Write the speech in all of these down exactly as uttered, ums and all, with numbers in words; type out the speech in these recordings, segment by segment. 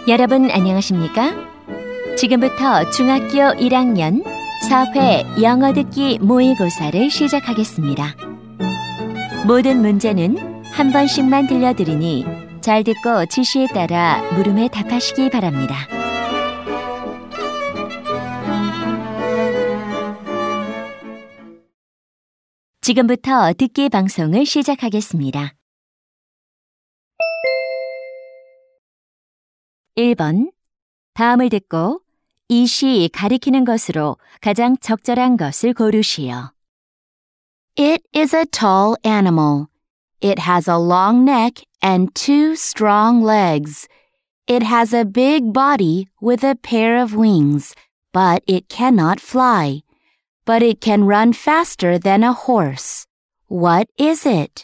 여러분 안녕하십니까? 지금부터 중학교 일 학년 사 회 영어 듣기 모의고사를 시작하겠습니다. 모든 문제는 한 번씩만 들려드리니 잘 듣고 지시에 따라 물음에 답하시기 바랍니다. 지금부터 듣기 방송을 시작하겠습니다. 일 번. 다음을 듣고 이 시 가리키는 것으로 가장 적절한 것을 고르시오. It is a tall animal. It has a long neck and two strong legs. It has a big body with a pair of wings, but it cannot fly. But it can run faster than a horse. What is it?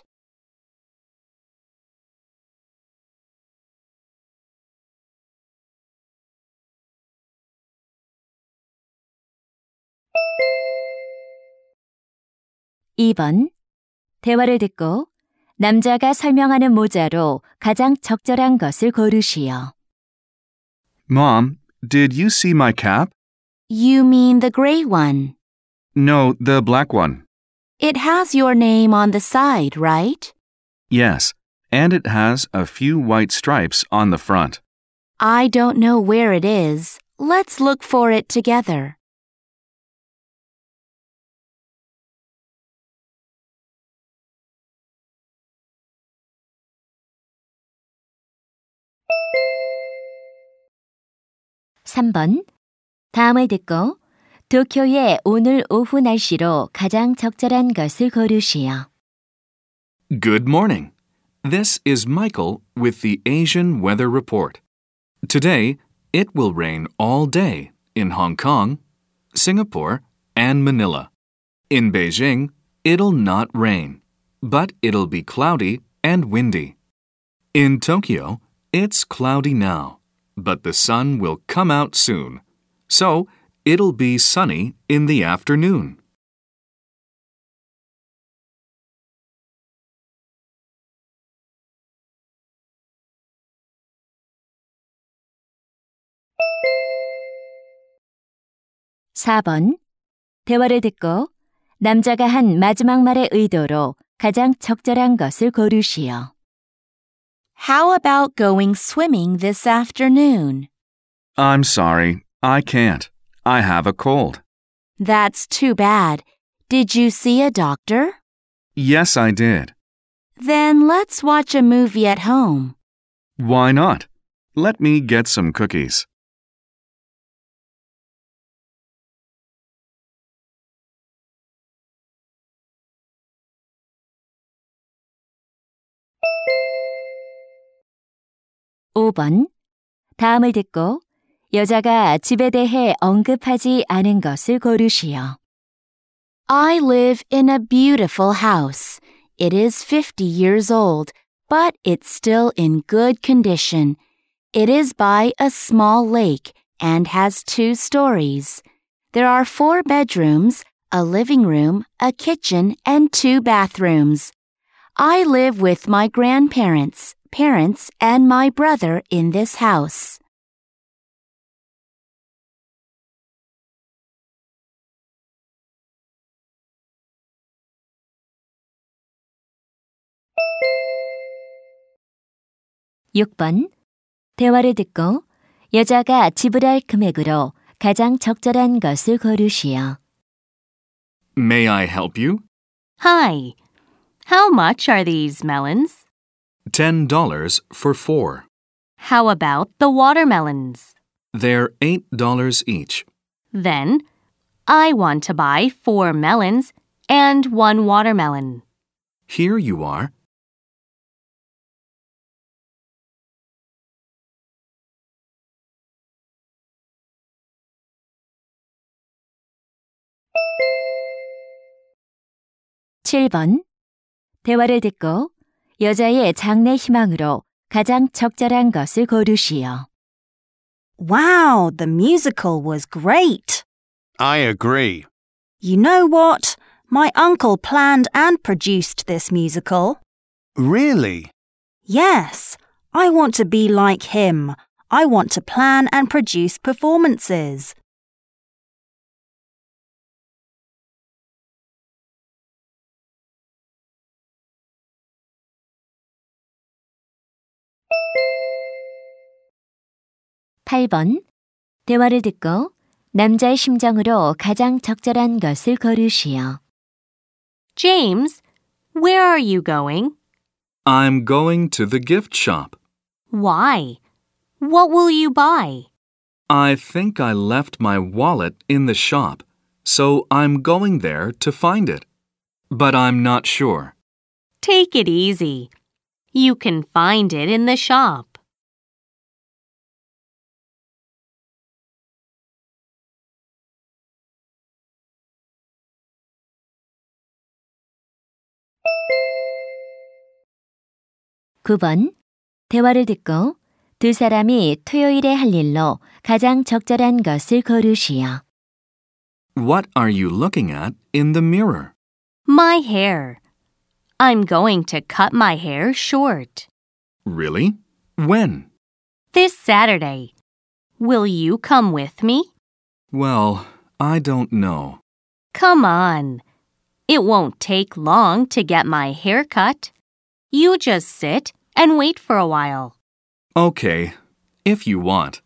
이 번. 대화를 듣고 남자가 설명하는 모자로 가장 적절한 것을 고르시오. Mom, did you see my cap? You mean the gray one. No, the black one. It has your name on the side, right? Yes, and it has a few white stripes on the front. I don't know where it is. Let's look for it together. 삼 번. 다음을 듣고 도쿄의 오늘 오후 날씨로 가장 적절한 것을 고르시오. Good morning. This is Michael with the Asian Weather Report. Today, it will rain all day in Hong Kong, Singapore, and Manila. In Beijing, it'll not rain, but it'll be cloudy and windy. In Tokyo, it's cloudy now, but the sun will come out soon. So, it'll be sunny in the afternoon. 사 번. 대화를 듣고 남자가 한 마지막 말의 의도로 가장 적절한 것을 고르시오. How about going swimming this afternoon? I'm sorry, I can't. I have a cold. That's too bad. Did you see a doctor? Yes, I did. Then let's watch a movie at home. Why not? Let me get some cookies. 오 번. 다음을 듣고 여자가 집에 대해 언급하지 않은 것을 고르시오. I live in a beautiful house. It is fifty years old, but it's still in good condition. It is by a small lake and has two stories. There are four bedrooms, a living room, a kitchen, and two bathrooms. I live with my grandparents, parents, and my brother in this house. 육 번. 대화를 듣고 여자가 지불할 금액으로 가장 적절한 것을 고르시오. May I help you? Hi. How much are these melons? Ten dollars for four. How about the watermelons? They're eight dollars each. Then, I want to buy four melons and one watermelon. Here you are. 칠 번. 대화를 듣고 여자의 장래 희망으로 가장 적절한 것을 고르시오. Wow, the musical was great. I agree. You know what? My uncle planned and produced this musical. Really? Yes, I want to be like him. I want to plan and produce performances. 팔 번. 대화를 듣고 남자의 심정으로 가장 적절한 것을 고르시오. James, where are you going? I'm going to the gift shop. Why? What will you buy? I think I left my wallet in the shop, so I'm going there to find it. But I'm not sure. Take it easy. You can find it in the shop. 구 번. 대화를 듣고 두 사람이 토요일에 할 일로 가장 적절한 것을 고르시오. What are you looking at in the mirror? My hair. I'm going to cut my hair short. Really? When? This Saturday. Will you come with me? Well, I don't know. Come on. It won't take long to get my hair cut. You just sit and wait for a while. Okay, if you want.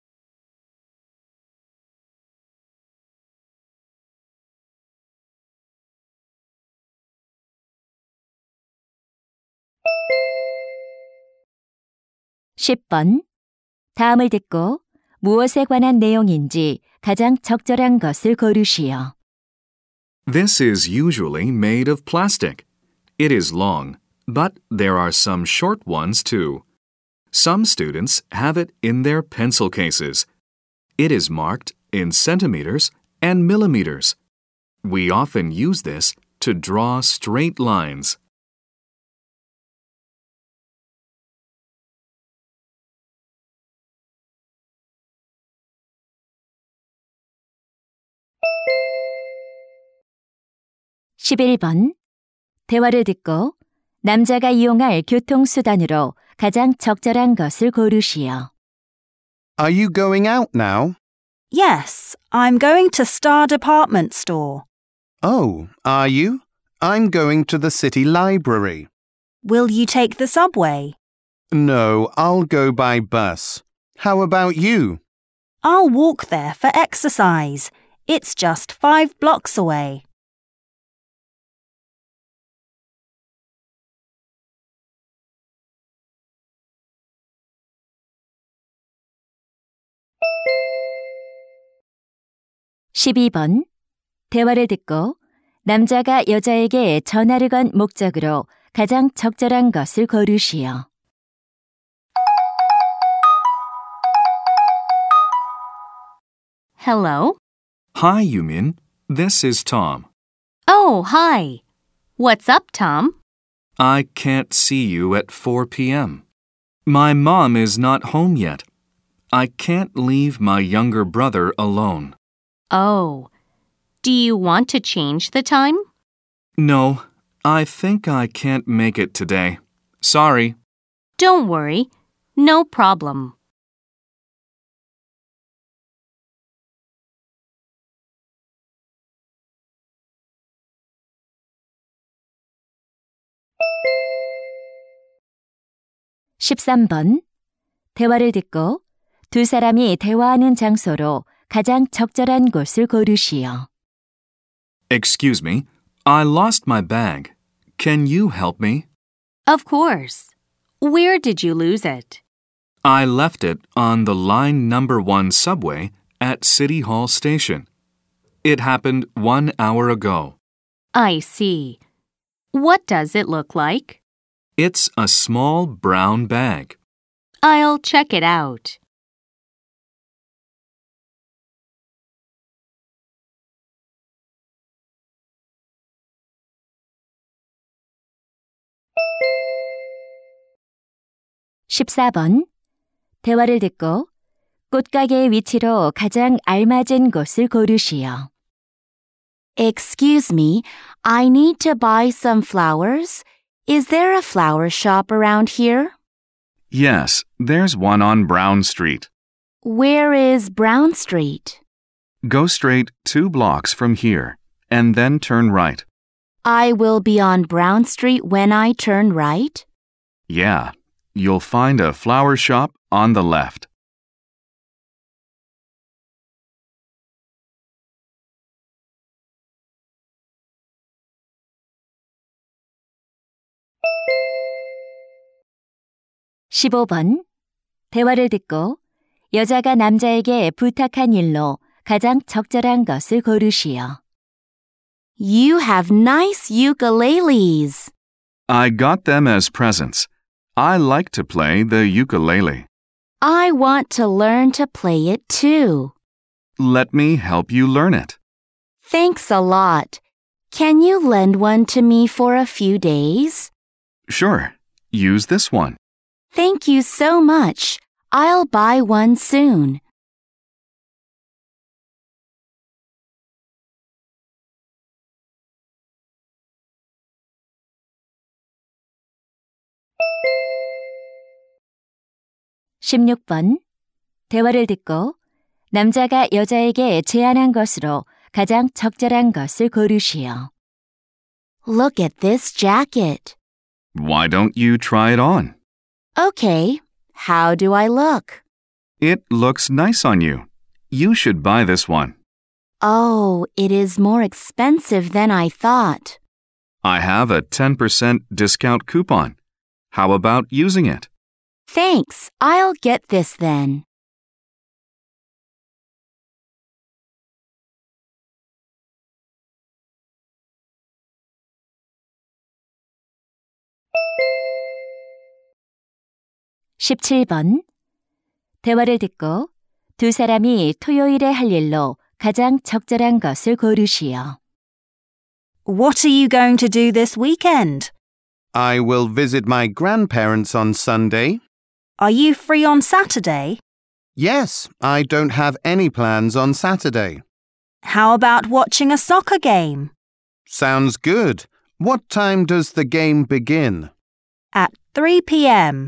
십 번. 다음을 듣고 무엇에 관한 내용인지 가장 적절한 것을 고르시오. This is usually made of plastic. It is long, but there are some short ones too. Some students have it in their pencil cases. It is marked in centimeters and millimeters. We often use this to draw straight lines. 십일 번. 대화를 듣고 남자가 이용할 교통수단으로 가장 적절한 것을 고르시오. Are you going out now? Yes, I'm going to Star Department Store. Oh, are you? I'm going to the city library. Will you take the subway? No, I'll go by bus. How about you? I'll walk there for exercise. It's just five blocks away. 십이 번. 대화를 듣고 남자가 여자에게 전화를 건 목적으로 가장 적절한 것을 고르시오. Hello? Hi, Yumin. This is Tom. Oh, hi. What's up, Tom? I can't see you at four p.m. My mom is not home yet. I can't leave my younger brother alone. Oh, do you want to change the time? No, I think I can't make it today. Sorry. Don't worry. No problem. 십삼 번. 대화를 듣고 두 사람이 대화하는 장소로 가장 적절한 곳을 고르시오. Excuse me, I lost my bag. Can you help me? Of course. Where did you lose it? I left it on the line number one subway at City Hall Station. It happened one hour ago. I see. What does it look like? It's a small brown bag. I'll check it out. 십사 번. 대화를 듣고 꽃가게의 위치로 가장 알맞은 곳을 고르시오. Excuse me, I need to buy some flowers. Is there a flower shop around here? Yes, there's one on Brown Street. Where is Brown Street? Go straight two blocks from here, and then turn right. I will be on Brown Street when I turn right? Yeah, you'll find a flower shop on the left. 십오 번. 대화를 듣고 여자가 남자에게 부탁한 일로 가장 적절한 것을 고르시오. You have nice ukuleles. I got them as presents. I like to play the ukulele. I want to learn to play it too. Let me help you learn it. Thanks a lot. Can you lend one to me for a few days? Sure, use this one. Thank you so much. I'll buy one soon. 십육 번. 대화를 듣고 남자가 여자에게 제안한 것으로 가장 적절한 것을 고르시오. Look at this jacket. Why don't you try it on? Okay, how do I look? It looks nice on you. You should buy this one. Oh, it is more expensive than I thought. I have a ten percent discount coupon. How about using it? Thanks, I'll get this then. 십칠 번. 대화를 듣고 두 사람이 토요일에 할 일로 가장 적절한 것을 고르시오. What are you going to do this weekend? I will visit my grandparents on Sunday. Are you free on Saturday? Yes, I don't have any plans on Saturday. How about watching a soccer game? Sounds good. What time does the game begin? At three p.m.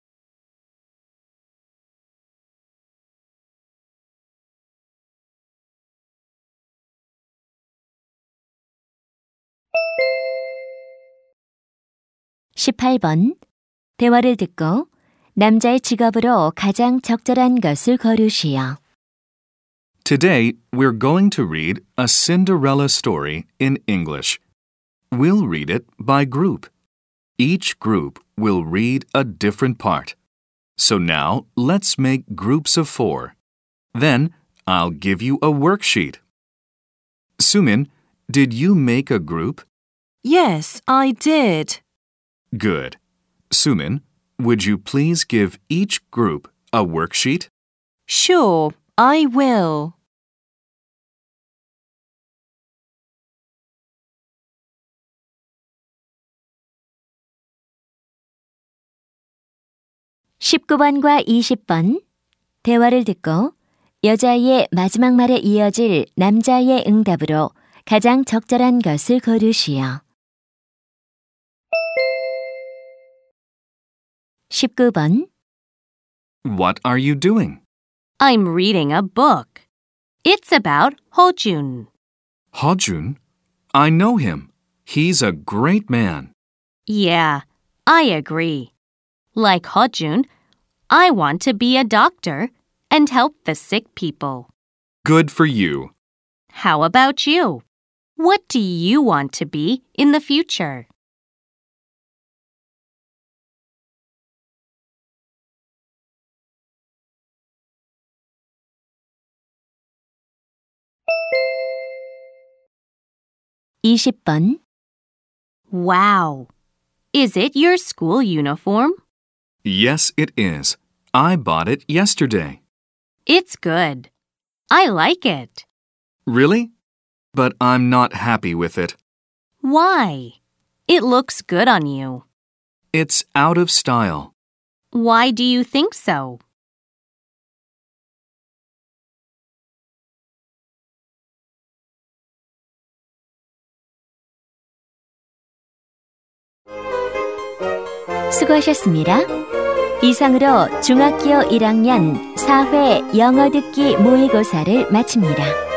십팔 번. 대화를 듣고 남자의 직업으로 가장 적절한 것을 고르시오. Today, we're going to read a Cinderella story in English. We'll read it by group. Each group will read a different part. So now, let's make groups of four. Then, I'll give you a worksheet. Sumin, did you make a group? Yes, I did. Good. Sumin, would you please give each group a worksheet? Sure, I will. 십구 번과 이십 번. 대화를 듣고 여자의 마지막 말에 이어질 남자의 응답으로 가장 적절한 것을 고르시오. 십구 번. What are you doing? I'm reading a book. It's about Hojun. Hojun? I know him. He's a great man. Yeah, I agree. Like Hojun, I want to be a doctor and help the sick people. Good for you. How about you? What do you want to be in the future? 이십 번. Wow. Is it your school uniform? Yes, it is. I bought it yesterday. It's good. I like it. Really? But I'm not happy with it. Why? It looks good on you. It's out of style. Why do you think so? 수고하셨습니다. 이상으로 중학교 일 학년 사 회 영어 듣기 모의고사를 마칩니다.